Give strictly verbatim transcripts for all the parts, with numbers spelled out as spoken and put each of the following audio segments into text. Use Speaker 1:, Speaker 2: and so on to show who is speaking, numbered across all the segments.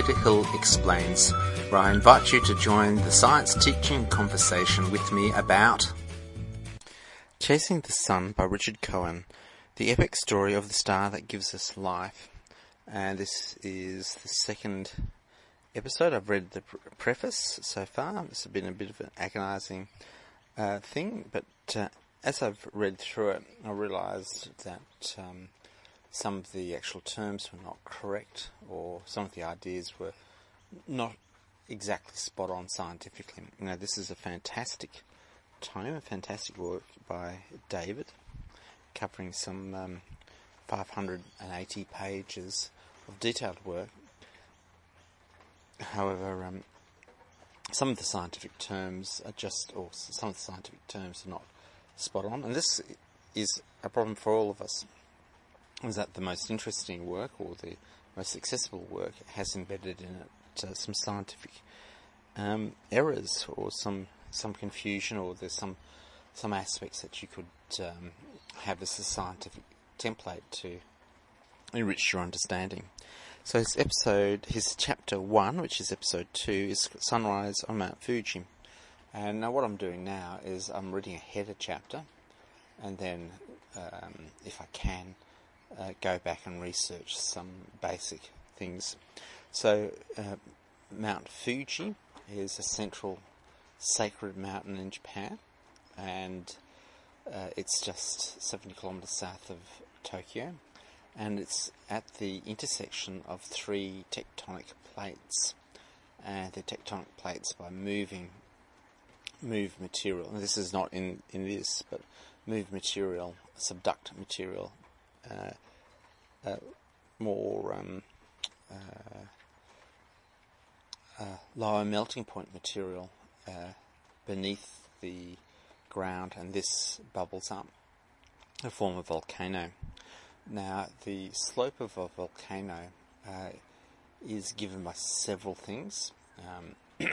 Speaker 1: Doctor Hill Explains, where I invite you to join the science teaching conversation with me about Chasing the Sun by Richard Cohen, the epic story of the star that gives us life. And this is the second episode. I've read the preface so far. This has been a bit of an agonising uh, thing, but uh, as I've read through it, I realised that um, some of the actual terms were not correct, or some of the ideas were not exactly spot on scientifically. You know, this is a fantastic tome, a fantastic work by David, covering some um, five hundred eighty pages of detailed work. However, um, some of the scientific terms are just, or some of the scientific terms are not spot on, and this is a problem for all of us. Is that the most interesting work, or the most accessible work, has embedded in it uh, some scientific um, errors, or some some confusion, or there's some some aspects that you could um, have as a scientific template to enrich your understanding. So his episode, his chapter one, which is episode two, is Sunrise on Mount Fuji. And now what I'm doing now is I'm reading a header chapter, and then, um, if I can, uh, go back and research some basic things. So uh, Mount Fuji is a central sacred mountain in Japan, and uh, it's just seventy kilometres south of Tokyo, and it's at the intersection of three tectonic plates, and the tectonic plates by moving move material, and this is not in, in this, but move material, subduct material, uh, uh, more um, uh, uh, lower melting point material uh, beneath the ground, and this bubbles up to form a volcano. Now, the slope of a volcano uh, is given by several things. Um,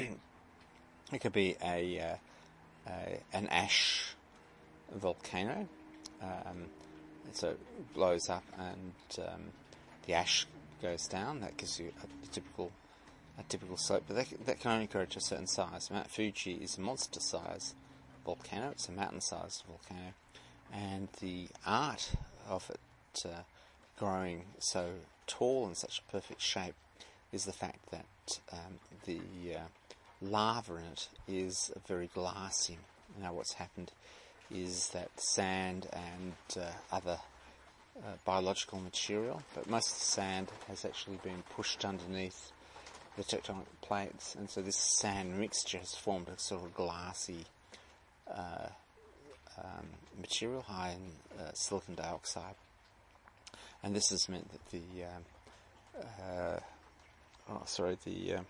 Speaker 1: it could be a, uh, a an ash volcano, um, so it blows up and um, the ash goes down. That gives you a, a typical a typical slope, but that, that can only go to a certain size. Mount Fuji is a monster-sized volcano. It's a mountain-sized volcano, and the art of it uh, growing so tall and such a perfect shape is the fact that um, the uh, lava in it is very glassy. Now, what's happened is that sand and uh, other uh, biological material, but most of the sand has actually been pushed underneath the tectonic plates, and so this sand mixture has formed a sort of glassy uh, um, material high in uh, silicon dioxide, and this has meant that the um, uh, oh, sorry the uh,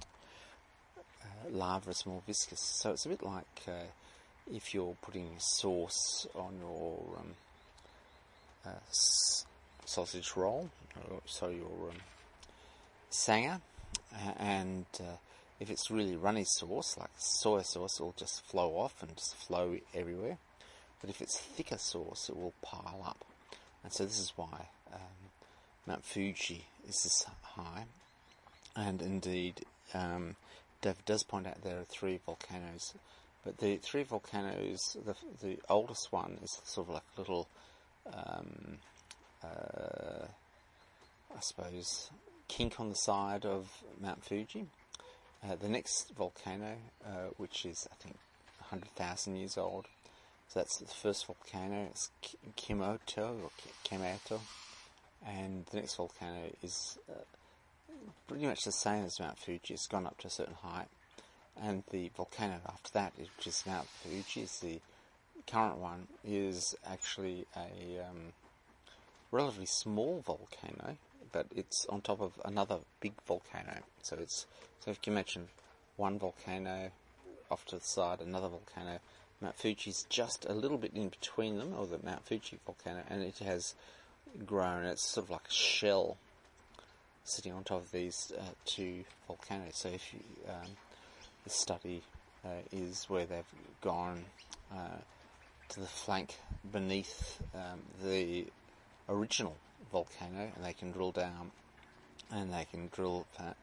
Speaker 1: uh, lava is more viscous. So it's a bit like uh, if you're putting sauce on your um, uh, s- sausage roll, or sorry, your um, sanger. Uh, and uh, if it's really runny sauce, like soy sauce, it will just flow off and just flow everywhere. But if it's thicker sauce, it will pile up. And so this is why um, Mount Fuji is this high. And indeed, um, David does point out there are three volcanoes. But the three volcanoes, the, the oldest one is sort of like a little, um, uh, I suppose, kink on the side of Mount Fuji. Uh, the next volcano, uh, which is I think one hundred thousand years old, so that's the first volcano. It's Kimoto or Kemoto, and the next volcano is uh, pretty much the same as Mount Fuji. It's gone up to a certain height, and the volcano after that, which is Mount Fuji, is the current one, is actually a um, relatively small volcano, but it's on top of another big volcano. So it's so if you imagine one volcano off to the side, another volcano, Mount Fuji's just a little bit in between them, or the Mount Fuji volcano, and it has grown. It's sort of like a shell sitting on top of these uh, two volcanoes. So if you, um, the study uh, is where they've gone uh, to the flank beneath um, the original volcano, and they can drill down and they can drill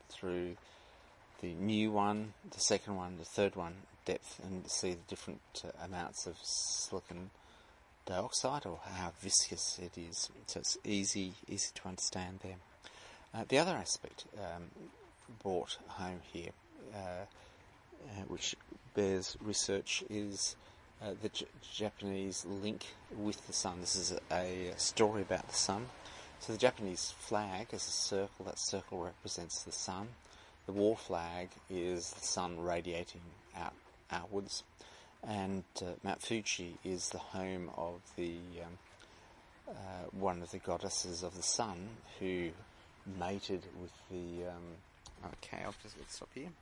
Speaker 1: through the new one, the second one, the third one, depth, and see the different uh, amounts of silicon dioxide or how viscous it is. So it's easy, easy to understand there. Uh, the other aspect um, brought home here, uh, uh, which bears research, is uh, the J- Japanese link with the sun. This is a, a story about the sun. So the Japanese flag is a circle. That circle represents the sun. The war flag is the sun radiating out outwards, and uh, Mount Fuji is the home of the um, uh, one of the goddesses of the sun, who mated with the. Um, okay, I'll just let's stop here.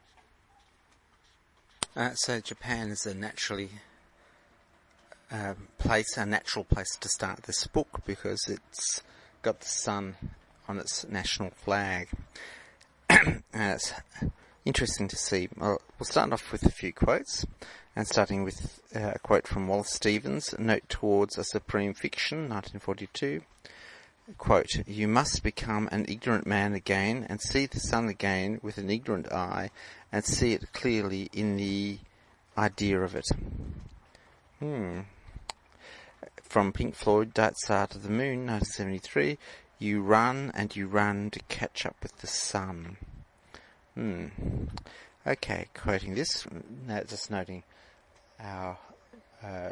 Speaker 1: Uh, so Japan is a naturally uh, place, a natural place to start this book because it's got the sun on its national flag. And it's interesting to see. Well, we'll start off with a few quotes, and starting with uh, a quote from Wallace Stevens, Note Towards a Supreme Fiction, nineteen forty-two. Quote, "You must become an ignorant man again, and see the sun again with an ignorant eye, and see it clearly in the idea of it." Hmm. From Pink Floyd, Dark Side of the Moon, nineteen seventy-three. You run and you run to catch up with the sun. Hmm. Okay, quoting this, now just noting our uh,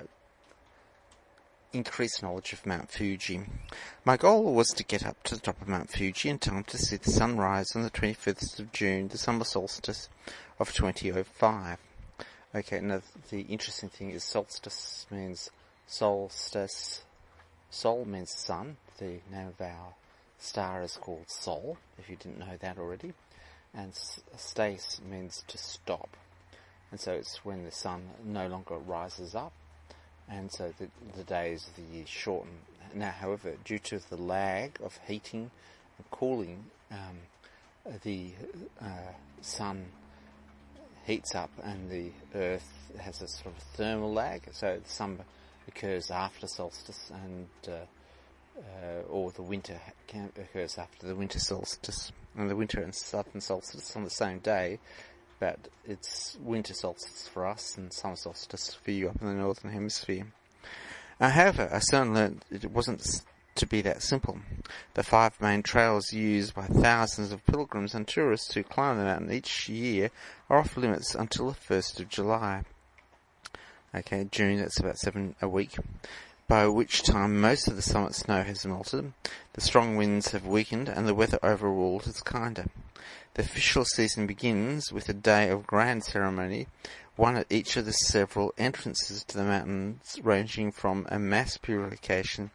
Speaker 1: increased knowledge of Mount Fuji. My goal was to get up to the top of Mount Fuji in time to see the sun rise on the twenty-fifth of June, the summer solstice of twenty oh five. Okay, now the interesting thing is solstice means solstice. Sol means sun. The name of our star is called Sol, if you didn't know that already. And stace means to stop. And so it's when the sun no longer rises up, and so the, the days of the year shorten. Now, however, due to the lag of heating and cooling, um, the uh, sun heats up and the earth has a sort of thermal lag, so the summer occurs after solstice, and uh, uh, or the winter can, occurs after the winter solstice, and the winter and southern solstice on the same day, but it's winter solstice for us and summer solstice for you up in the northern hemisphere. Uh, however, I soon learned it wasn't to be that simple. The five main trails used by thousands of pilgrims and tourists who climb the mountain each year are off limits until the first of July. Okay, June, that's about seven a week, by which time most of the summit snow has melted, the strong winds have weakened, and the weather overall is kinder. The official season begins with a day of grand ceremony, one at each of the several entrances to the mountains, ranging from a mass purification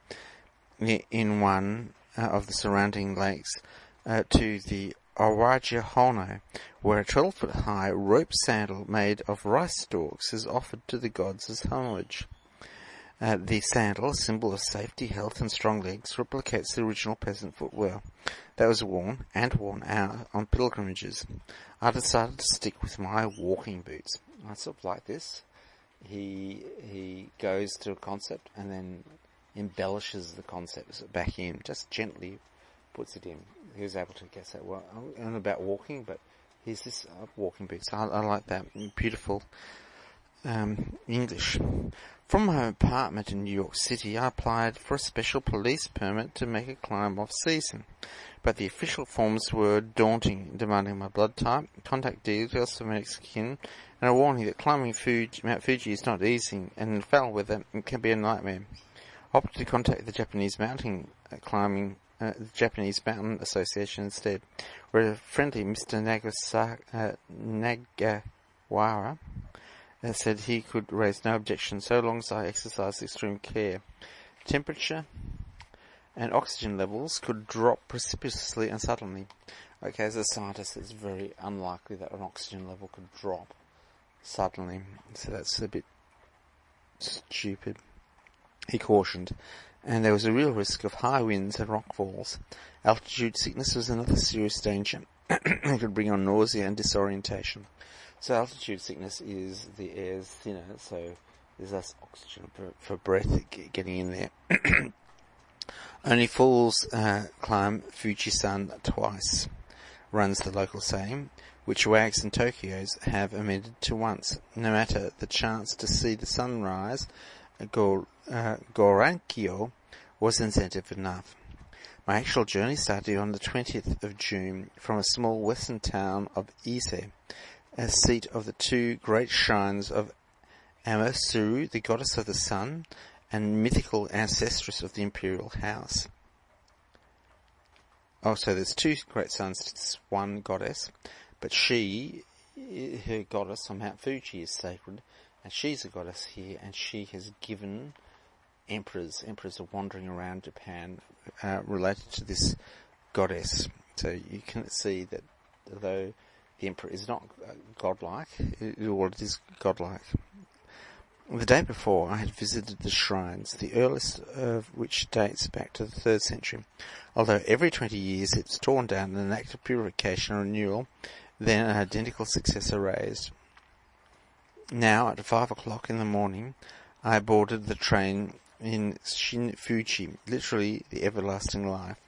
Speaker 1: in one uh, of the surrounding lakes uh, to the Awaja Hono, where a twelve-foot-high rope sandal made of rice stalks is offered to the gods as homage. Uh, the sandal, a symbol of safety, health, and strong legs, replicates the original peasant footwear that was worn and worn out on pilgrimages. I decided to stick with my walking boots. I sort of like this. He he goes to a concept and then embellishes the concept back in, just gently puts it in. He was able to guess that. Well, I don't know about walking, but here's this uh, walking boots. I, I like that. Beautiful um, English. From my apartment in New York City, I applied for a special police permit to make a climb off-season, but the official forms were daunting, demanding my blood type, contact details for my next kin, and a warning that climbing Fuji, Mount Fuji is not easy, and in foul weather it can be a nightmare. I opted to contact the Japanese mountain uh, climbing, uh, the Japanese Mountain Association instead, where a friendly Mister Nagasa, uh, Nagawara Uh, said he could raise no objection so long as I exercised extreme care. Temperature and oxygen levels could drop precipitously and suddenly. Okay, as a scientist, it's very unlikely that an oxygen level could drop suddenly, so that's a bit stupid, he cautioned. And there was a real risk of high winds and rockfalls. Altitude sickness was another serious danger. It could bring on nausea and disorientation. So altitude sickness is the air's thinner, so there's less oxygen for, for breath getting in there. Only fools uh, climb Fuji-san twice. runs the local saying, which wags and Tokyos have amended to once. No matter the chance to see the sunrise, Gor, uh, Gorankyo was incentive enough. My actual journey started on the twentieth of June from a small western town of Ise, a seat of the two great shrines of Amasuru, the goddess of the sun, and mythical ancestress of the imperial house. Oh, so there's two great sons, it's one goddess, but she, her goddess on Mount Fuji is sacred, and she's a goddess here, and she has given emperors, emperors are wandering around Japan, uh, related to this goddess. So you can see that although the emperor is not godlike, it, well, it is godlike. The day before, I had visited the shrines, the earliest of which dates back to the third century. Although every twenty years it's torn down in an act of purification and renewal, then an identical successor raised. Now, at five o'clock in the morning, I boarded the train in Shin Fuji, literally the everlasting life.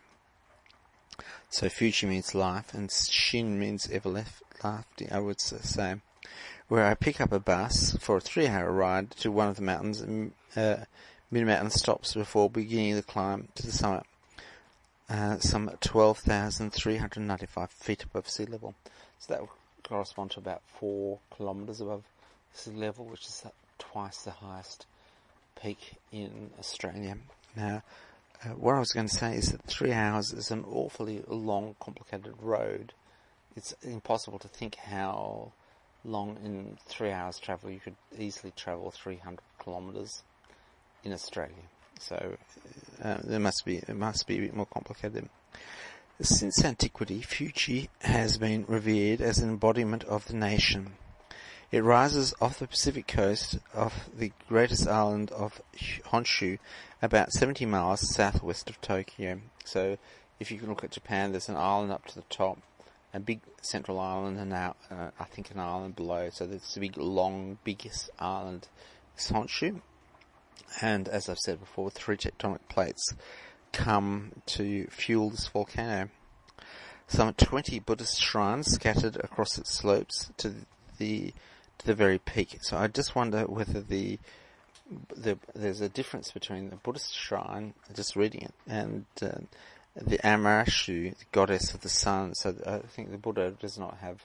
Speaker 1: So Fuji means life, and Shin means everlasting, I would say, where I pick up a bus for a three-hour ride to one of the mountains, uh, mid-mountain stops before beginning the climb to the summit, uh, some twelve thousand three hundred ninety-five feet above sea level. So that will correspond to about four kilometres above sea level, which is twice the highest peak in Australia. Now, uh, what I was going to say is that three hours is an awfully long, complicated road. It's impossible to think how long in three hours travel you could easily travel three hundred kilometres in Australia. So uh, there must be it must be a bit more complicated. Since antiquity, Fuji has been revered as an embodiment of the nation. It rises off the Pacific coast of the greatest island of Honshu, about seventy miles southwest of Tokyo. So if you can look at Japan, there's an island up to the top, a big central island, and now uh, I think an island below. So there's a big, long, biggest island is Honshu. And as I've said before, three tectonic plates come to fuel this volcano. Some twenty Buddhist shrines scattered across its slopes to the to the very peak. So I just wonder whether the the there's a difference between the Buddhist shrine, just reading it, and uh, the Amarashu, the goddess of the sun. So I think the Buddha does not have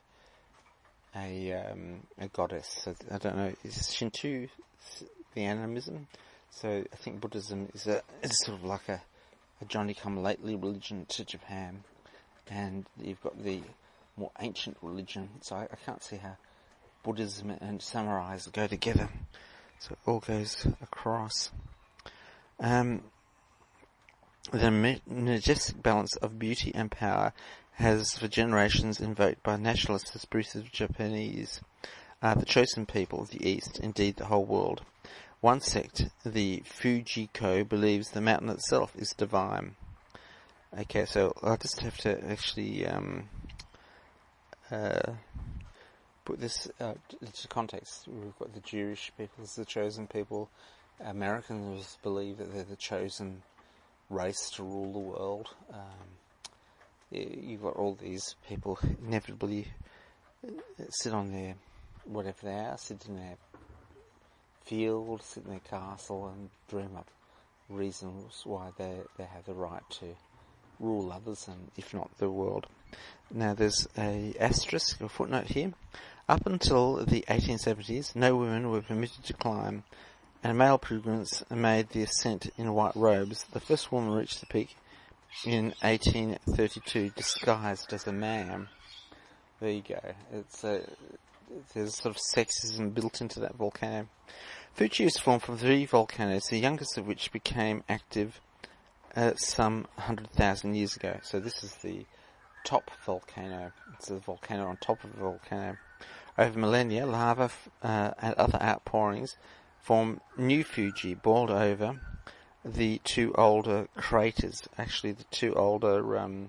Speaker 1: a um, a goddess. So I don't know. Is Shinto the animism? So I think Buddhism is a is sort of like a, a Johnny-come-lately religion to Japan, and you've got the more ancient religion. So I, I can't see how Buddhism and samurais go together. So it all goes across. Um, the majestic balance of beauty and power has for generations invoked by nationalist aspirative Japanese, uh, the chosen people of the East, indeed the whole world. One sect, the Fujiko, believes the mountain itself is divine. Okay, so I'll just have to actually um, uh, put this uh, into context. We've got the Jewish people as the chosen people. Americans believe that they're the chosen race to rule the world. Um, you've got all these people inevitably sit on their, whatever they are, sit in their field, sit in their castle and dream up reasons why they, they have the right to rule others, and if not the world. Now there's a asterisk, a footnote here. Up until the eighteen seventies, no women were permitted to climb, and male pilgrims made the ascent in white robes. The first woman reached the peak in eighteen thirty-two, disguised as a man. There you go. It's a, there's sort of sexism built into that volcano. Fuji is formed from three volcanoes, the youngest of which became active uh, some one hundred thousand years ago. So this is the top volcano. It's a volcano on top of a volcano. Over millennia, lava uh, and other outpourings form new Fuji, boiled over the two older craters. Actually, the two older, um,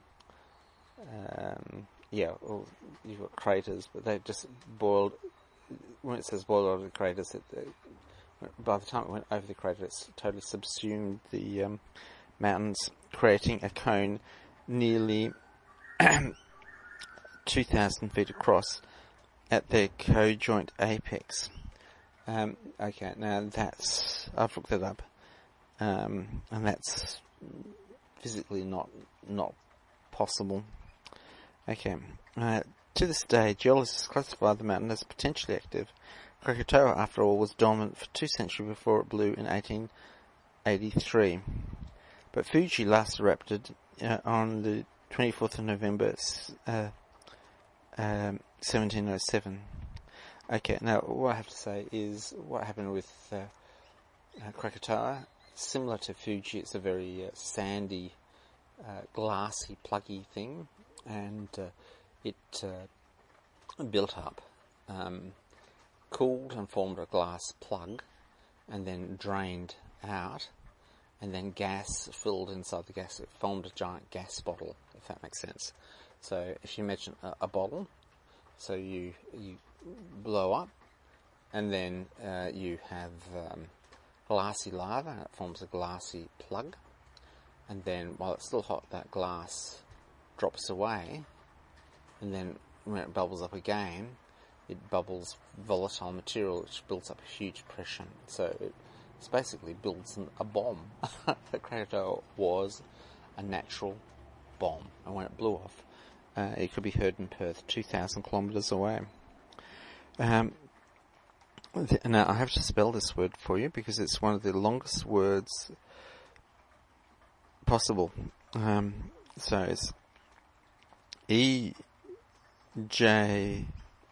Speaker 1: um, yeah, well, you've got craters, but they just boiled. When it says boiled over the craters, it, it, by the time it went over the crater, it's totally subsumed the um, mountains, creating a cone nearly two thousand feet across at their co-joint apex. Um, okay, now that's, I've looked that up, um, and that's physically not not possible. Okay, uh, to this day, geologists classify the mountain as potentially active. Krakatoa, after all, was dormant for two centuries before it blew in eighteen eighty-three. But Fuji last erupted uh, on the twenty-fourth of November, uh, um, seventeen oh seven. Okay, now what I have to say is what happened with uh, uh, Krakatoa. Similar to Fuji, it's a very uh, sandy, uh, glassy, pluggy thing, and uh, it uh, built up, um, cooled and formed a glass plug, and then drained out, and then gas filled inside the gas. It formed a giant gas bottle, if that makes sense. So if you imagine a, a bottle, so you you blow up, and then uh, you have um, glassy lava, and it forms a glassy plug, and then while it's still hot, that glass drops away, and then when it bubbles up again, it bubbles volatile material which builds up a huge pressure. So it it's basically builds an, a bomb. The Krakatoa was a natural bomb, and when it blew off, uh, it could be heard in Perth, two thousand kilometres away. Um, th- now, I have to spell this word for you because it's one of the longest words possible. Um, so it's E J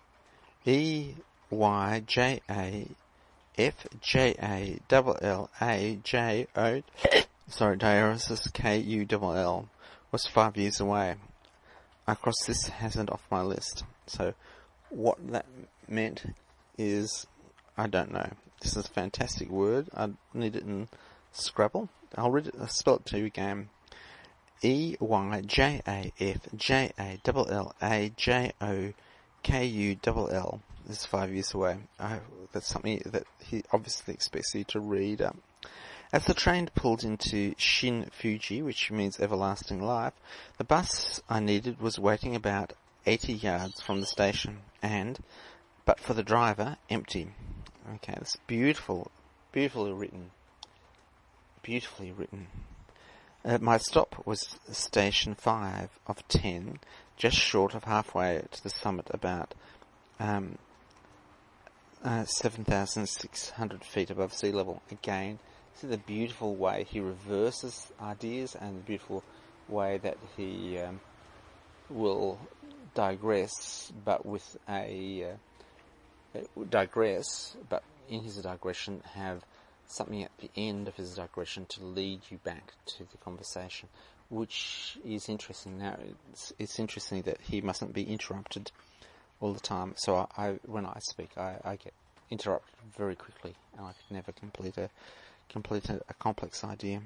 Speaker 1: E Y J A F J A L L A J O. Sorry, dialysis K U L L was five years away. I crossed this hazard off my list. So what that meant is, I don't know. This is a fantastic word. I need it in Scrabble. I'll read it, I'll spell it to you again. E Y J A F J A L L A J O K U L L. This is five years away. I, that's something that he obviously expects you to read. Um, as the train pulled into Shin Fuji, which means everlasting life, the bus I needed was waiting about eighty yards from the station, and, but for the driver, empty. Okay, that's beautiful, beautifully written. Beautifully written. Uh, my stop was station five of ten, just short of halfway to the summit, about um, uh, seven thousand six hundred feet above sea level. Again, see the beautiful way he reverses ideas and the beautiful way that he um, will digress, but with a uh, digress, but in his digression have something at the end of his digression to lead you back to the conversation, which is interesting. Now, it's, it's interesting that he mustn't be interrupted all the time. So I, I when I speak, I, I get interrupted very quickly, and I could never complete a complete a, a complex idea.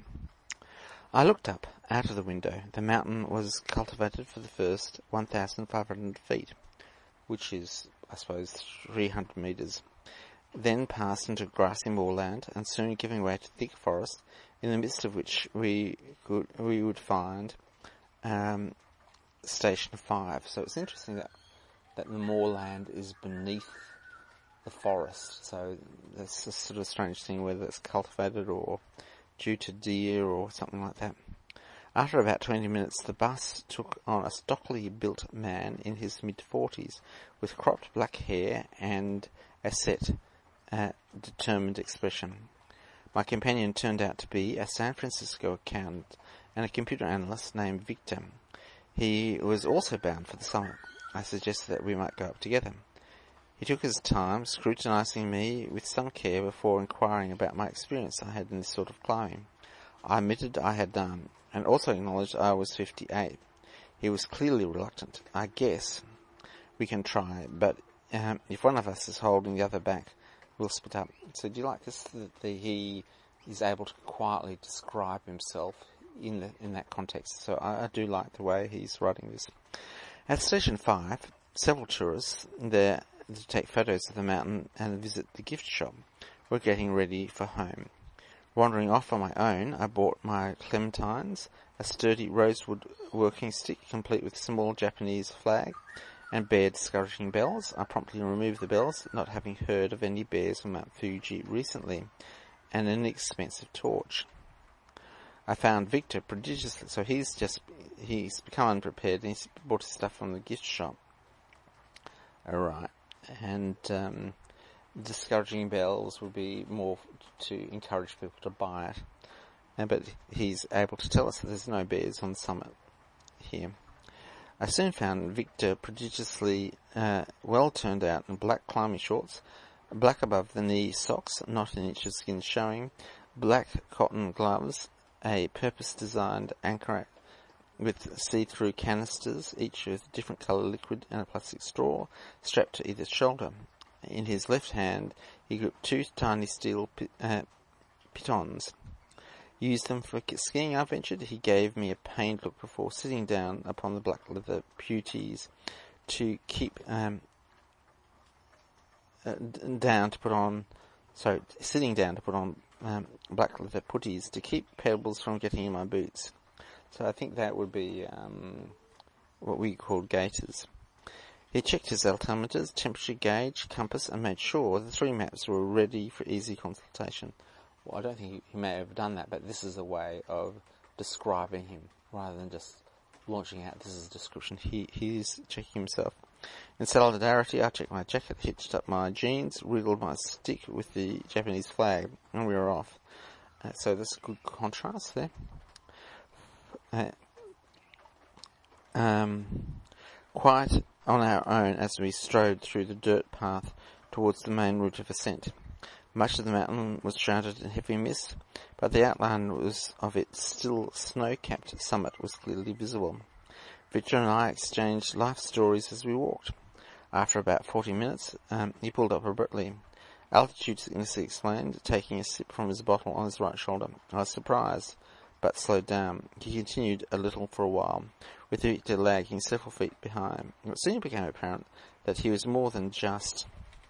Speaker 1: I looked up out of the window. The mountain was cultivated for the first one thousand five hundred feet, which is, I suppose, three hundred metres. Then passed into grassy moorland, and soon giving way to thick forest, in the midst of which we could we would find um, Station Five. So it's interesting that that the moorland is beneath the forest. So that's a sort of strange thing, whether it's cultivated or due to deer or something like that. After about twenty minutes, the bus took on a stockily built man in his mid-forties, with cropped black hair and a set, uh, determined expression. My companion turned out to be a San Francisco accountant and a computer analyst named Victor. He was also bound for the summit. I suggested that we might go up together. He took his time, scrutinizing me with some care before inquiring about my experience I had in this sort of climbing. I admitted I had done, and also acknowledged I was fifty-eight. He was clearly reluctant. I guess we can try, but um, if one of us is holding the other back, we'll split up. So do you like this, that the, he is able to quietly describe himself in the, in that context? So I, I do like the way he's writing this. At Station five, several tourists there to take photos of the mountain and visit the gift shop were getting ready for home. Wandering off on my own, I bought my clementines, a sturdy rosewood working stick complete with a small Japanese flag, and bear discouraging bells. I promptly removed the bells, not having heard of any bears on Mount Fuji recently, and an inexpensive torch. I found Victor prodigiously, so he's just, he's become unprepared and he's bought his stuff from the gift shop. Alright, and um, discouraging bells would be more to encourage people to buy it. And, but he's able to tell us that there's no bears on the summit here. I soon found Victor prodigiously uh, well turned out in black climbing shorts, black above the knee socks, not an inch of skin showing, black cotton gloves, a purpose-designed anchor with see-through canisters, each with different colour liquid and a plastic straw, strapped to either shoulder. In his left hand, he gripped two tiny steel pi- uh, pitons. Used them for skiing, I ventured. He gave me a pained look before sitting down upon the black leather putees to keep um, uh, down to put on, sorry, sitting down to put on um, black leather puttees to keep pebbles from getting in my boots. So I think that would be um, what we call gaiters. He checked his altimeters, temperature gauge, compass, and made sure the three maps were ready for easy consultation. Well, I don't think he, he may have done that, but this is a way of describing him rather than just launching out. This is a description. He he's checking himself. In solidarity, I checked my jacket, hitched up my jeans, wriggled my stick with the Japanese flag, and we were off. Uh, so there's a good contrast there. Uh, um, quite on our own as we strode through the dirt path towards the main route of ascent. Much of the mountain was shrouded in heavy mist, but the outline was of its still snow-capped summit was clearly visible. Victor and I exchanged life stories as we walked. After about forty minutes, um, he pulled up abruptly. Altitude sickness, he explained, taking a sip from his bottle on his right shoulder. I was surprised, but slowed down. He continued a little for a while, with Victor lagging several feet behind. It soon became apparent that he was more than just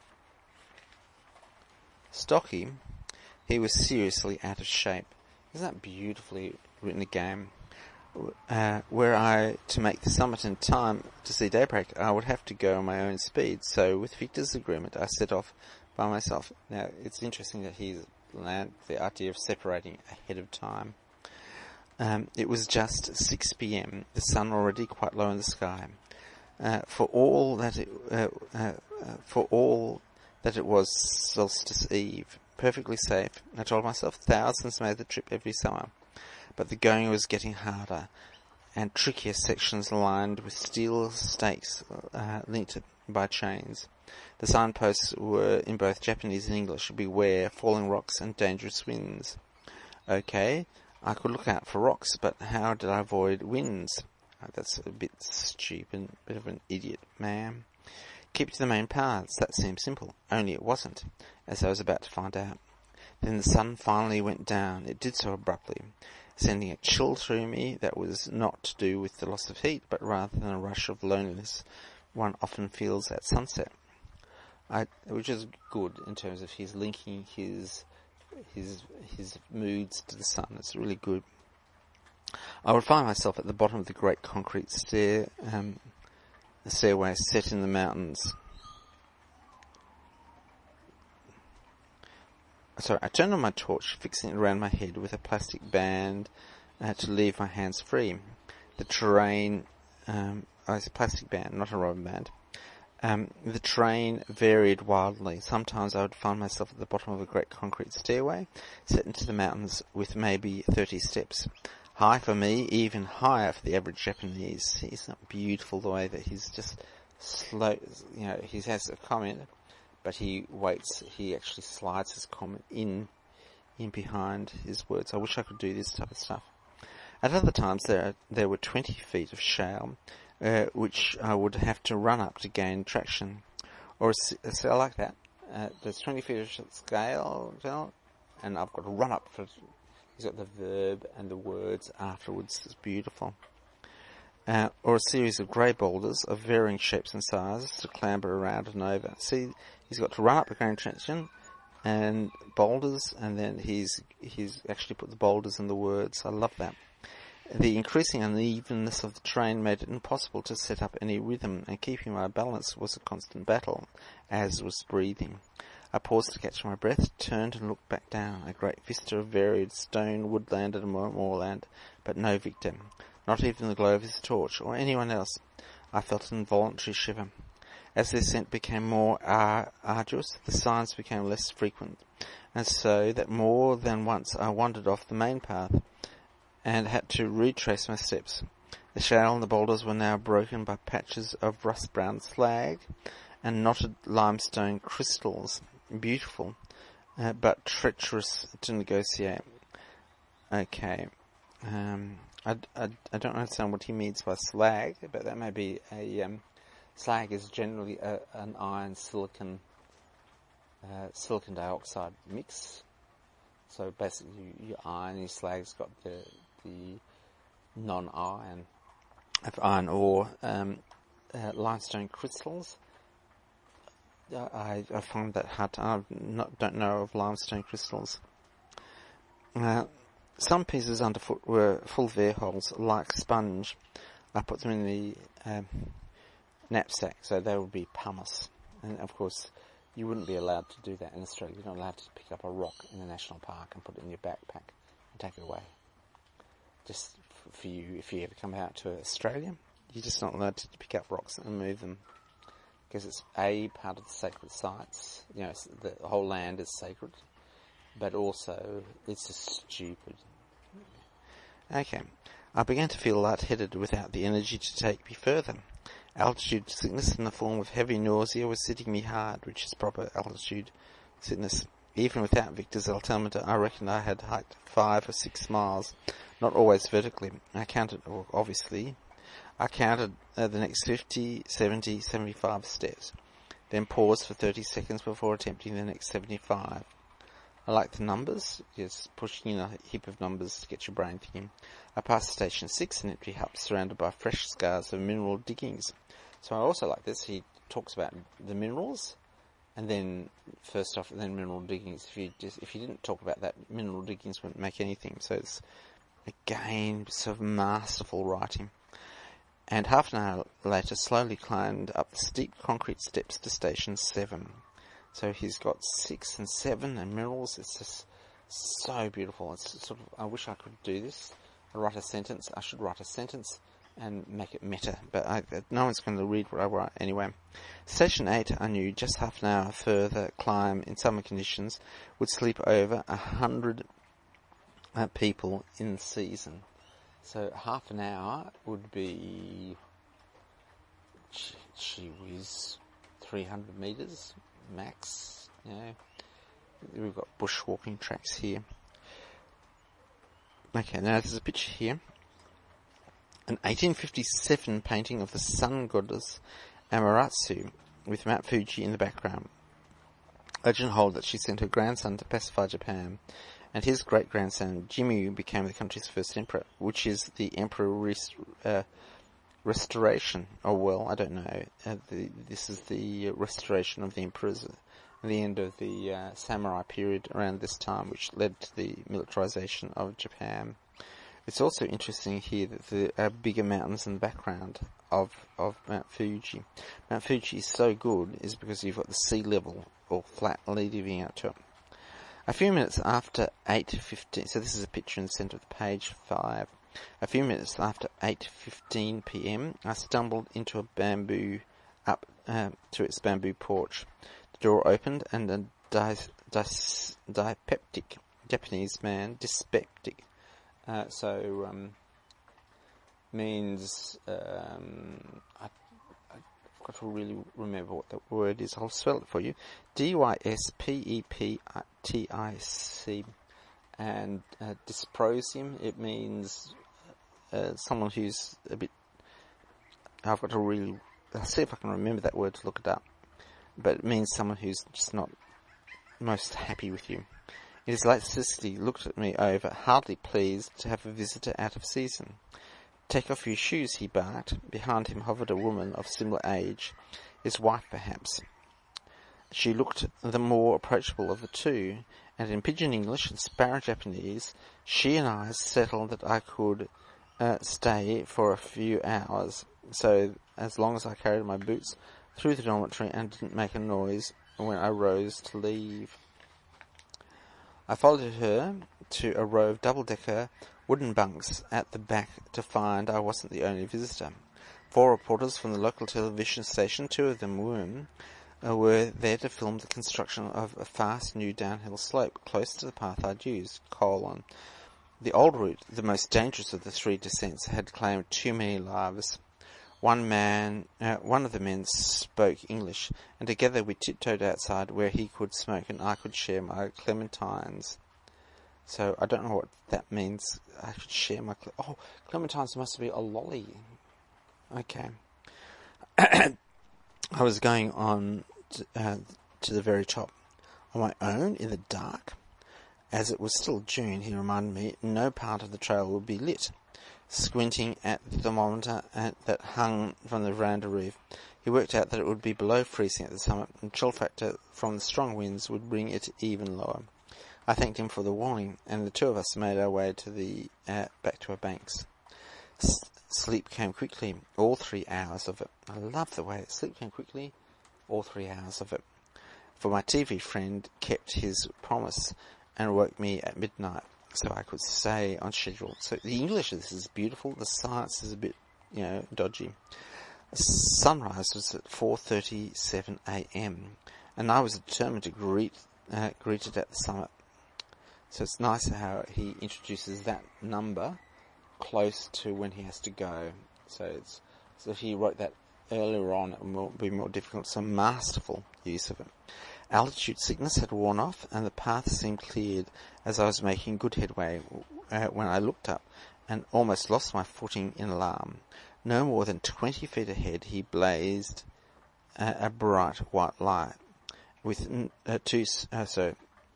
Speaker 1: stocky. He was seriously out of shape. Isn't that beautifully written again? Uh, were I to make the summit in time to see daybreak, I would have to go on my own speed. So, with Victor's agreement, I set off by myself. Now, it's interesting that he's learned the idea of separating ahead of time. Um, it was just six p.m. The sun already quite low in the sky. Uh, for all that it, uh, uh, uh, for all that it was solstice eve, perfectly safe. I told myself thousands made the trip every summer, but the going was getting harder, and trickier sections lined with steel stakes uh, linked by chains. The signposts were in both Japanese and English: beware falling rocks and dangerous winds. Okay, I could look out for rocks, but how did I avoid winds? Oh, that's a bit stupid, bit of an idiot, man. Keep to the main paths, that seemed simple, only it wasn't, as I was about to find out. Then the sun finally went down. It did so abruptly, sending a chill through me that was not to do with the loss of heat, but rather than a rush of loneliness one often feels at sunset. I, which is good in terms of his linking his his his moods to the sun. It's really good. I would find myself at the bottom of the great concrete stair, um, stairway set in the mountains. Sorry, I turned on my torch, fixing it around my head with a plastic band uh, to leave my hands free. The terrain, um, oh, it's a plastic band, not a rubber band. Um, the terrain varied wildly. Sometimes I would find myself at the bottom of a great concrete stairway, set into the mountains with maybe thirty steps. High for me, even higher for the average Japanese. It's not beautiful the way that he's just slow, you know, he has a comment, but he waits, he actually slides his comment in, in behind his words. I wish I could do this type of stuff. At other times there, there were twenty feet of shale, uh, which I would have to run up to gain traction. Or, a, so I like that. Uh, there's twenty feet of scale, and I've got to run up for, he's got the verb and the words afterwards. It's beautiful. Uh, or a series of grey boulders of varying shapes and sizes to clamber around and over. See, he's got to run up the ground traction and boulders, and then he's he's actually put the boulders in the words. I love that. The increasing unevenness of the terrain made it impossible to set up any rhythm, and keeping my balance was a constant battle, as was breathing. I paused to catch my breath, turned and looked back down, a great vista of varied stone, woodland and moorland, but no victim, not even the glow of his torch, or anyone else. I felt an involuntary shiver. As the ascent became more ar- arduous, the signs became less frequent, and so that more than once I wandered off the main path, and had to retrace my steps. The shale and the boulders were now broken by patches of rust-brown slag and knotted limestone crystals, beautiful, uh, but treacherous to negotiate. Okay, um, I, I, I don't understand what he means by slag, but that may be a, um, slag is generally a, an iron silicon, uh, silicon dioxide mix. So basically your iron, your slag's got the, the non-iron of iron ore, um, uh, limestone crystals. I, I find that hard to, I not, don't know of limestone crystals. Uh, some pieces underfoot were full of air holes, like sponge. I put them in the um, knapsack, so they would be pumice. And of course, you wouldn't be allowed to do that in Australia. You're not allowed to pick up a rock in a national park and put it in your backpack and take it away. Just f- for you, if you ever come out to Australia, you're just not allowed to pick up rocks and move them. Because it's A, part of the sacred sites, you know, the whole land is sacred, but also it's just stupid. Okay, I began to feel lightheaded without the energy to take me further. Altitude sickness in the form of heavy nausea was sitting me hard, which is proper altitude sickness. Even without Victor's altimeter, I reckoned I had hiked five or six miles, not always vertically. I counted, obviously, I counted uh, the next fifty, seventy, seventy-five steps, then paused for thirty seconds before attempting the next seventy-five. I like the numbers, just pushing in a heap of numbers to get your brain thinking. I passed station six, an empty hut surrounded by fresh scars of mineral diggings. So I also like this, he talks about the minerals, and then first off, then mineral diggings. If you just, if you didn't talk about that, mineral diggings wouldn't make anything. So it's, again, sort of masterful writing. And half an hour later slowly climbed up the steep concrete steps to station seven. So he's got six and seven and minerals. It's just so beautiful. It's sort of, I wish I could do this. I write a sentence. I should write a sentence and make it meta, but I, no one's going to read what I write anyway. Station eight, I knew just half an hour further climb in summer conditions would sleep over a hundred uh, people in the season. So half an hour would be, gee whiz, three hundred metres max. You know, we've got bushwalking tracks here. Okay, now there's a picture here. An eighteen fifty-seven painting of the sun goddess Amaterasu with Mount Fuji in the background. Legend holds that she sent her grandson to pacify Japan, and his great-grandson Jimmu became the country's first emperor, which is the Emperor rest, uh, Restoration. Oh well, I don't know. Uh, the, this is the restoration of the emperors at the end of the uh, samurai period around this time, which led to the militarization of Japan. It's also interesting here that there are bigger mountains in the background of, of Mount Fuji. Mount Fuji is so good is because you've got the sea level or flat leading out to it. A few minutes after eight fifteen, so this is a picture in the centre of the page five. A few minutes after eight fifteen p.m, I stumbled into a bamboo, up uh, to its bamboo porch. The door opened and a dis, dis, dyspeptic Japanese man, dyspeptic, uh, so um, means, um, I, I've got to really remember what that word is. I'll spell it for you. D Y S P E P T I C. And uh, dysprosium, it means uh, someone who's a bit, I've got to really, I'll see if I can remember that word to look it up. But it means someone who's just not most happy with you. His elasticity looked at me over, hardly pleased to have a visitor out of season. "Take off your shoes," he barked. Behind him hovered a woman of similar age, his wife perhaps. She looked the more approachable of the two, and in pidgin English and sparrow Japanese, she and I settled that I could uh, stay for a few hours, so as long as I carried my boots through the dormitory and didn't make a noise when I rose to leave. I followed her to a row of double-decker wooden bunks at the back to find I wasn't the only visitor. Four reporters from the local television station, two of them women, uh, were there to film the construction of a fast new downhill slope close to the path I'd used, colon. The old route, the most dangerous of the three descents, had claimed too many lives. One man, uh, one of the men spoke English, and together we tiptoed outside where he could smoke and I could share my clementines. So I don't know what that means. I could share my... Cle- oh, clementines must be a lolly. Okay. I was going on to, uh, to the very top. On my own, in the dark. As it was still June, he reminded me no part of the trail would be lit. Squinting at the thermometer at, that hung from the veranda roof, he worked out that it would be below freezing at the summit, and chill factor from the strong winds would bring it even lower. I thanked him for the warning, and the two of us made our way to the uh, back to our banks. S- sleep came quickly, all three hours of it. I love the way sleep came quickly, all three hours of it. For my T V friend kept his promise and woke me at midnight, so I could stay on schedule. So the English of this is beautiful. The science is a bit, you know, dodgy. Sunrise was at four thirty-seven a.m. and I was determined to greet uh, greet it at the summit. So it's nice how he introduces that number close to when he has to go. So it's so if he wrote that earlier on, it would be more difficult. It's a masterful use of it. Altitude sickness had worn off, and the path seemed cleared as I was making good headway uh, when I looked up and almost lost my footing in alarm. No more than twenty feet ahead he blazed uh, a bright white light with uh, two... Uh, so,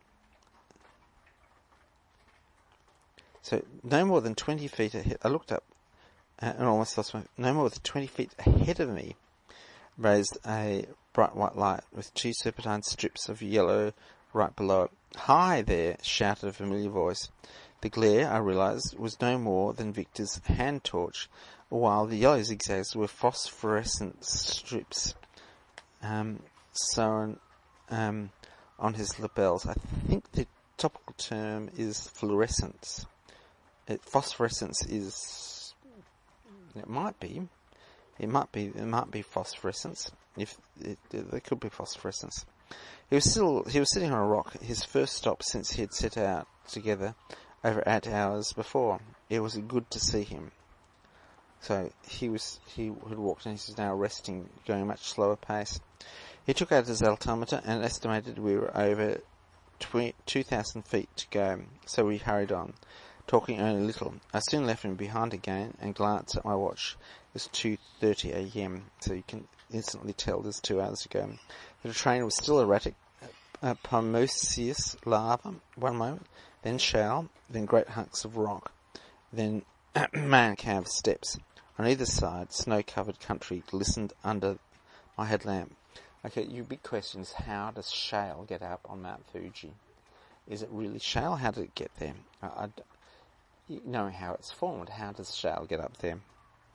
Speaker 1: so no more than twenty feet ahead... I looked up uh, and almost lost my... No more than twenty feet ahead of me raised a bright white light with two serpentine strips of yellow right below it. "Hi there," shouted a familiar voice. The glare, I realised, was no more than Victor's hand torch, while the yellow zigzags were phosphorescent strips um, sewn um, on his lapels. I think the topical term is fluorescence. It, phosphorescence is... It might be. It might be. It might be phosphorescence. If it, it, there could be phosphorescence. He was still. He was sitting on a rock. His first stop since he had set out together over eight hours before. It was good to see him. So he was. He had walked, and he's now resting, going a much slower pace. He took out his altimeter and estimated we were over two thousand feet to go. So we hurried on, talking only a little. I soon left him behind again and glanced at my watch. It was two thirty a.m., so you can instantly tell there's two hours to go. The train was still erratic. Uh, pumiceous lava one moment, then shale, then great hunks of rock, then man-carved steps. On either side, snow-covered country glistened under my headlamp. Okay, your big question is, how does shale get up on Mount Fuji? Is it really shale? How did it get there? I, I, knowing how it's formed, how does shale get up there?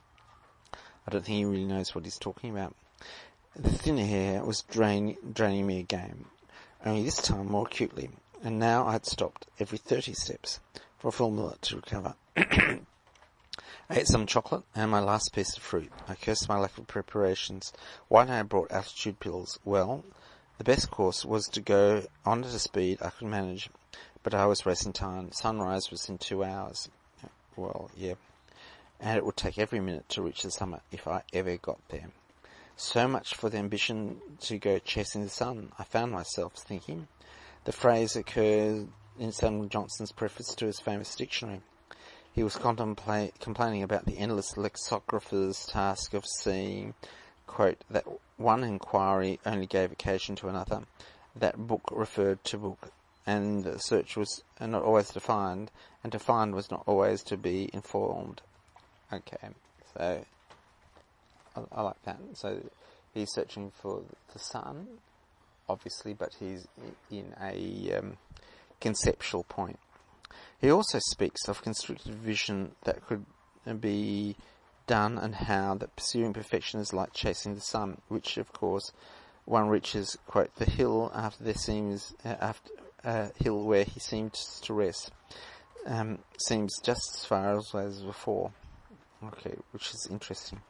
Speaker 1: I don't think he really knows what he's talking about. The thin air was drain, draining me again, only this time more acutely, and now I had stopped every thirty steps for a full minute to recover. I ate some chocolate and my last piece of fruit. I cursed my lack of preparations. Why hadn't I brought altitude pills? Well, the best course was to go on at a speed I could manage, but I was racing time. Sunrise was in two hours. Well, yeah. And it would take every minute to reach the summit if I ever got there. So much for the ambition to go chasing the sun, I found myself thinking. The phrase occurred in Samuel Johnson's preface to his famous dictionary. He was contempla- complaining about the endless lexicographer's task of seeing, quote, that one inquiry only gave occasion to another, that book referred to book, and the search was not always to find, and to find was not always to be informed. Okay, so I, I like that. So he's searching for the sun, obviously, but he's in a um, conceptual point. He also speaks of constricted vision that could be done and how that pursuing perfection is like chasing the sun, which of course one reaches, quote, the hill after there seems uh, after a uh, hill where he seems to rest, um, seems just as far away as before. Okay, which is interesting.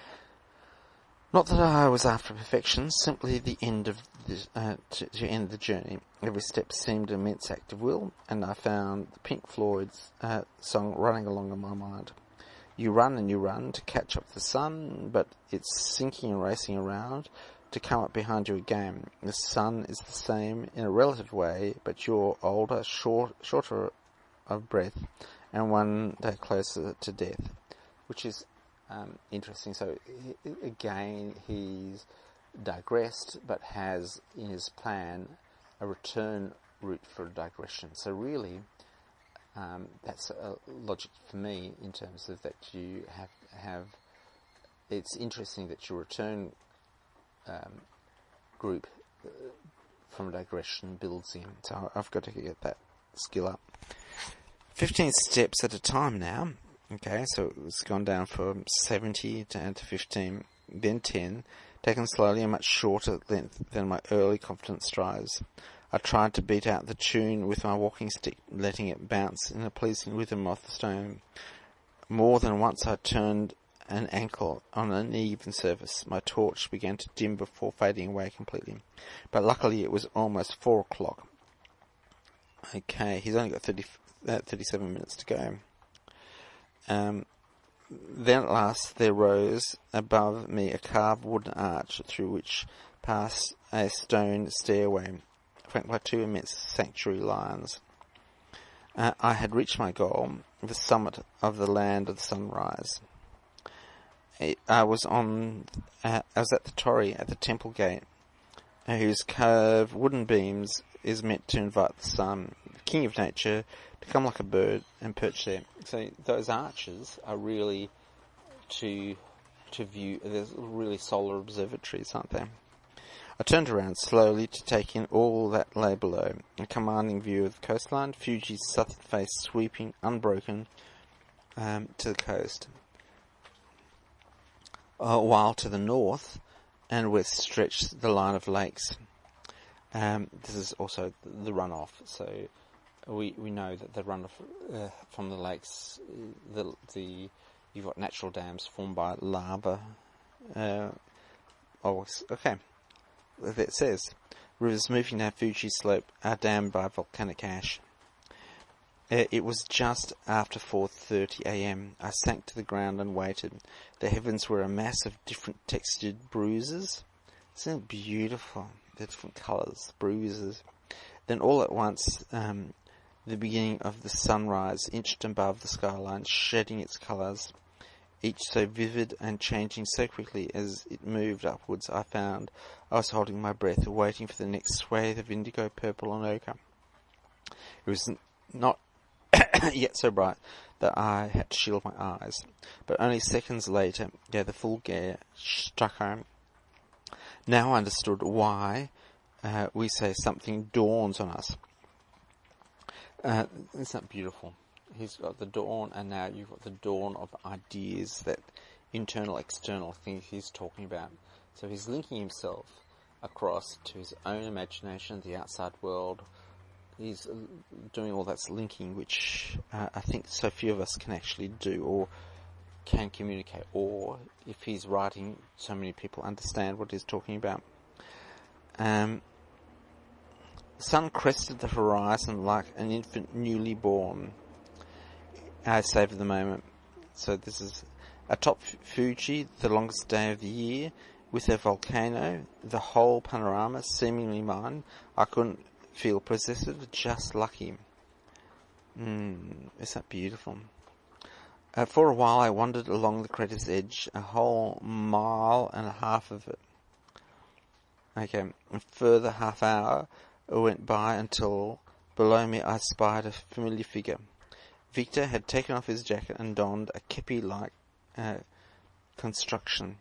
Speaker 1: Not that I was after perfection, simply the end of the, uh, to, to end the journey. Every step seemed an immense act of will, and I found the Pink Floyd's uh, song running along in my mind. You run and you run to catch up the sun, but it's sinking and racing around to come up behind you again. The sun is the same in a relative way, but you're older, short, shorter of breath, and one day closer to death, which is Um, interesting. So again, he's digressed, but has in his plan a return route for a digression. So really, um, that's a logic for me in terms of that you have have. It's interesting that your return um, group uh, from a digression builds in. So I've got to get that skill up. Fifteen steps at a time now. Okay, so it's gone down from seventy to, to fifteen, then ten, taken slowly and much shorter length than my early confident strides. I tried to beat out the tune with my walking stick, letting it bounce in a pleasing rhythm off the stone. More than once I turned an ankle on an uneven surface. My torch began to dim before fading away completely. But luckily it was almost four o'clock. Okay, he's only got thirty, uh, thirty-seven minutes to go. Um, then at last there rose above me a carved wooden arch through which passed a stone stairway, flanked by two immense sanctuary lions. Uh, I had reached my goal, the summit of the land of the sunrise. I was on. Uh, I was at the torii at the temple gate, uh, whose curved wooden beams is meant to invite the sun, the king of nature, to come like a bird and perch there. So those arches are really to to view. There's really solar observatories, aren't there? I turned around slowly to take in all that lay below. A commanding view of the coastline, Fuji's southern face sweeping unbroken um, to the coast. Uh, while to the north and west stretched the line of lakes. Um, this is also the runoff, so we we know that the runoff uh, from the lakes, the the you've got natural dams formed by lava. Uh, oh, okay. It says rivers moving down Fuji slope are dammed by volcanic ash. Uh, it was just after four thirty a.m. I sank to the ground and waited. The heavens were a mass of different textured bruises. Isn't it beautiful? The different colours, bruises. Then all at once, um, the beginning of the sunrise inched above the skyline, shedding its colours, each so vivid and changing so quickly as it moved upwards. I found I was holding my breath, waiting for the next swathe of indigo, purple and ochre. It was n- not yet so bright that I had to shield my eyes, but only seconds later, yeah, the full glare struck home. Now I understood why uh, we say something dawns on us. Uh, isn't that beautiful? He's got the dawn, and now you've got the dawn of ideas, that internal, external thing he's talking about. So he's linking himself across to his own imagination, the outside world. He's doing all that linking, which uh, I think so few of us can actually do or can communicate. Or if he's writing, so many people understand what he's talking about. Um, the sun crested the horizon like an infant newly born. I savor the moment. So this is atop Fuji, the longest day of the year, with a volcano, the whole panorama seemingly mine. I couldn't feel possessive, just lucky. Mm, isn't that beautiful? Uh, for a while I wandered along the crater's edge, a whole mile and a half of it. Okay, a further half hour went by until below me I spied a familiar figure. Victor had taken off his jacket and donned a kepi-like uh, construction.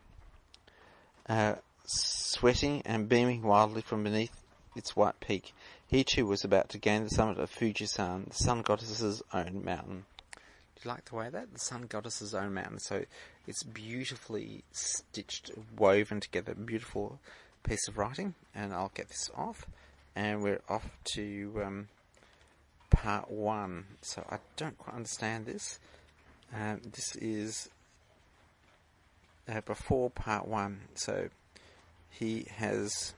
Speaker 1: Uh, sweating and beaming wildly from beneath its white peak, he too was about to gain the summit of Fujisan, the sun goddess's own mountain. you like the way that? The Sun Goddess's Own Mountain. So it's beautifully stitched, woven together, beautiful piece of writing. And I'll get this off. And we're off to um, part one. So I don't quite understand this. Um, this is uh, before part one. So he has...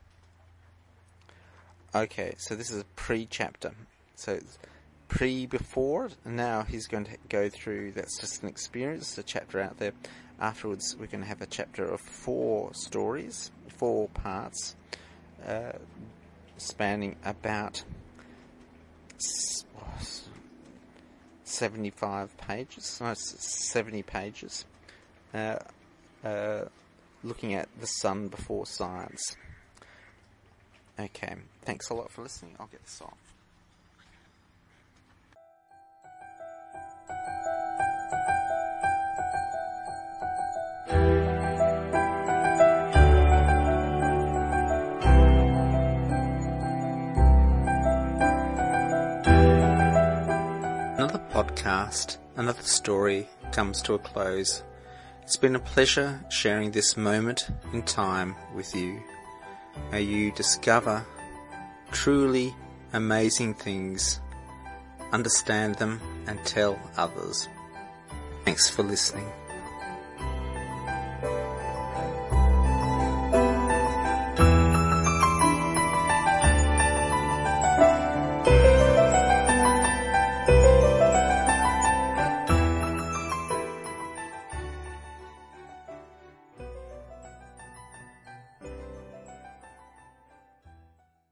Speaker 1: Okay, so this is a pre-chapter. So it's pre-before, and now he's going to go through, that's just an experience, a chapter out there. Afterwards, we're going to have a chapter of four stories, four parts, uh, spanning about seventy-five pages, no, seventy pages, uh, uh, looking at the sun before science. Okay, thanks a lot for listening. I'll get this off. Another podcast, another story comes to a close. It's been a pleasure sharing this moment in time with you. May you discover truly amazing things, understand them, and tell others. Thanks for listening.